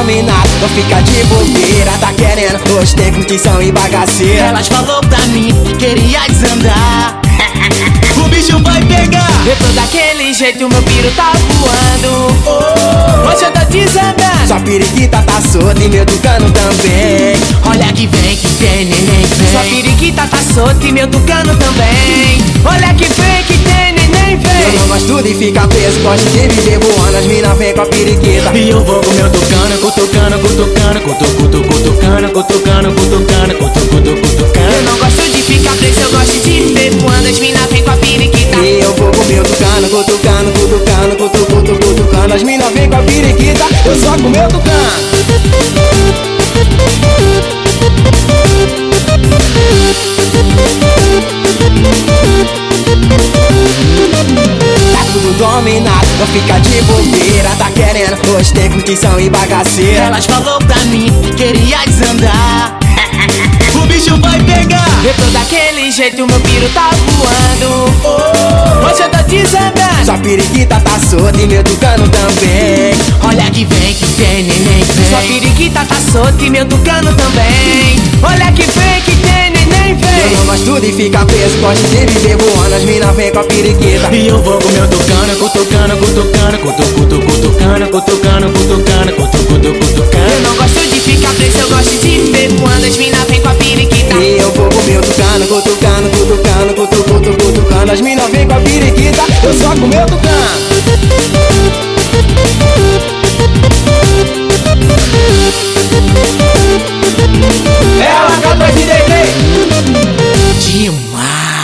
dominado, não fica de bobeira. Tá querendo, hoje tem curtição e bagaceira. Elas falou pra mim que queria desandar. O bicho vai pegar. Eu tô daquele jeito, meu piro tá voando. Hoje eu tô desandando. Sua periquita tá solta e meu tucano também. Olha que vem, que tem neném Sua vem. periquita tá solta e meu tucano também. Olha que vem, que tem neném Eu vem. não gosto de ficar preso, gosto de viver voando. As mina vem com a periquita. E eu vou com meu tucano, cutucano, cutucano, cutucano, cutucano, cutucano, cutucano, cutucano. Eu não gosto de ficar preso, eu gosto de viver voando. As mina vem com a periquita. E eu vou com meu tucano, cutucano, cutucano, cutucano. As mina vem com a periquita, eu só com meu tucano. Tá tudo dominado, não fica de bobeira. Tá querendo, hoje tem curtição e bagaceira. Elas falou pra mim que queria desandar. O bicho vai pegar. Eu tô daquele jeito, meu piro tá voando. Hoje eu tô desandando. Sua periquita tá solta e meu tucano também. Olha que vem, que tem neném Sua vem. periquita tá solta e meu tucano também. Olha que vem, que tem neném Eu vem. não gosto de ficar preso, gosto de viver voando. As mina vem com a periquita. E eu vou com meu tucano, cutucano, cutucano, cutucano, cutucano, cutucano, cutucano, Eu cutucano. não gosto de ficar preso, eu gosto de viver voando. As mina vem com a periquita. E eu vou com meu tucano, cutucano, cutucano, cutucano. As mina vem com a periquita, eu só com meu tucano. Demais.